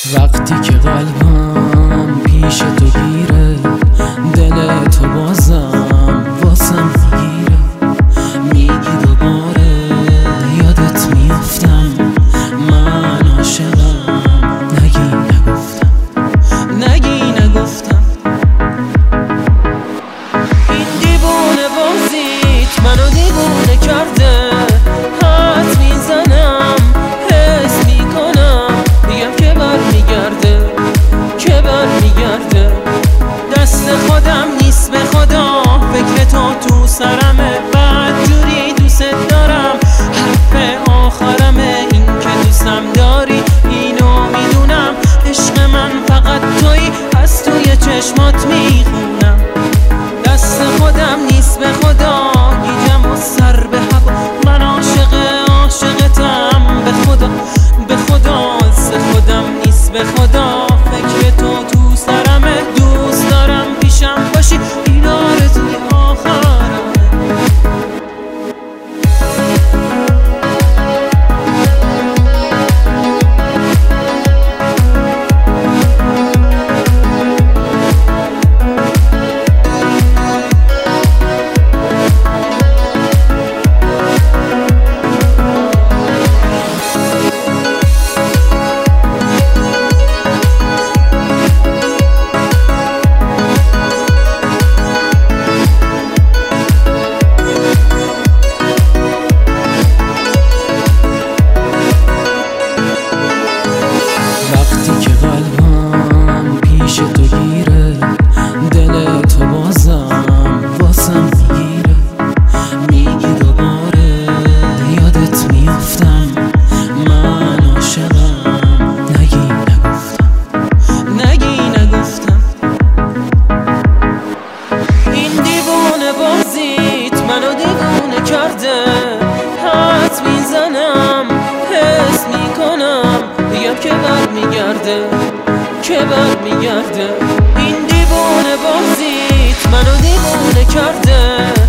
وقتی که قلبم پیش تو گیره، دل تو بازم واسم میگیره. میگی دوباره یادت میافتم، من عاشقم. نگی نگفتم. این دیوونه بازیت منو دیوونه کرده. حد میزنم، حس میکنم، میگم که برمیگرده. دست خودم نیست به خدا، فکر تو سرمه. بعد جوری دوست دارم، حرف آخرمه. این که دوستم داری اینو میدونم. عشق من فقط تویی، از توی چشمات میخونم. دست خودم نیست به خدا، گیجم و سر به هوا. من عاشقتم، به خدا از خودم نیست به خدا. فکر تو سرمه، دوست دارم پیشم باشی، این آرزوی آخرمه. وقتی که قلبم پیش تو گیره، دل تو بازم واسم میگیره. میگی دوباره یادت میافتم، من عاشقم. نگی نگفتم. این دیوونه بازیت منو دیوونه کرده. حد میزنم، حس میکنم، میگم که برمیگرده. این دیوونه بازیت منو دیوونه کرده.